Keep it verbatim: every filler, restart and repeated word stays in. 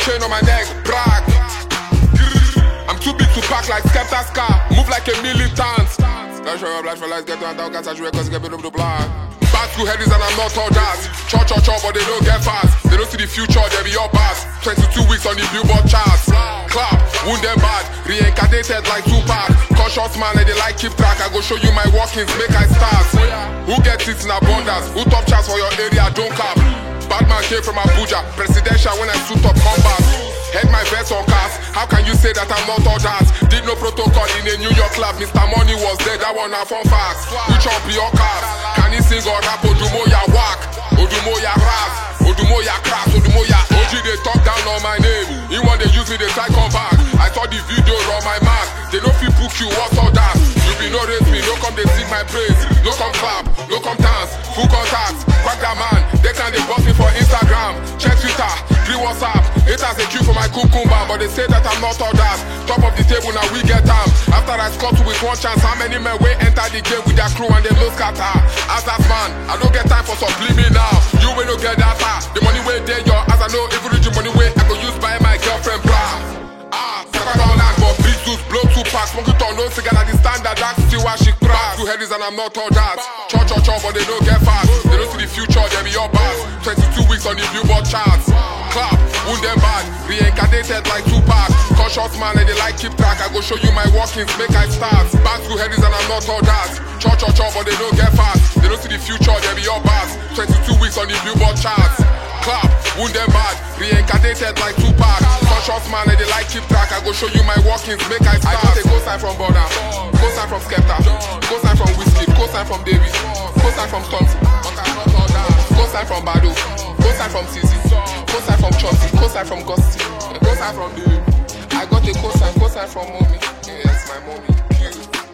chain on my neck, brag. I'm too big to pack like Skepta's car, move like a militant. Don't show your black for lights, get on down, cause I should cause get rid of the black. Bad two headies and I'm not all that. Chop, chop, chop, but they don't get fast. They don't see the future, they be your past. twenty-two weeks on the Billboard charts. Clap, wound them bad, reincarnated like Tupac. Conscious man, and they like keep track. I go show you my workings, make I start. Who gets it in abundance? Who top charts for your area, don't cap. Batman came from Abuja, presidential when I suit up combat. Head my vest on cast, how can you say that I'm not all that? Did no protocol in a New York club, Mister Money was there, that one a fun fact. Which one be your cast? Can he sing or rap? Odumoya whack, Odumoya rap, Odumoya crash, Odumoya O G they talk down on my name. He want they use me, they try come back. I saw the video on my mark, they don't feel book you, what's all that? You be no raise me, no come they sing my praise. No come clap, no come dance, full contact. Quack that man, they can they boss me for Instagram. Check Twitter, free WhatsApp. Haters they queue for my cucumber, but they say that I'm not all that. Top of the table now we get time. After I score two with one chance, how many men will enter the game with their crew and they no scatter? As that man, I don't get time for subliminal now. You will not get that far. The money way there, your as I know, even rich money way I go use buy my girlfriend bra. Ah, second round and but big juice, blow two packs, smoke it on no cigar at the standard. That's still why she crack. Two headies and I'm not all that. Chop, chop, chop, but they don't get fast. They don't see the future, they be your boss. twenty-two weeks on the Billboard charts. Clap, wound them bad, reincarnated like Tupac. Conscious man and they like keep track. I go show you my workings, make I start. Back two headies and I'm not all that. Chop, chop, chop, but they don't get fast. They don't see the future, they be your boss. twenty-two weeks on the Billboard charts. Clap, wound them bad, reincarnated like Tupac. Conscious man and they like keep track. I go show you my workings, make I start. I got a go sign from Border, go sign from Skepta, go sign from Whiskey, go sign from Davis, go sign from Stormzy, go sign from Bado, go sign from C Z, go sign from Chelsea, go sign from Gusty, go sign from David. I got a co sign, co sign from mommy. Yes, my mommy.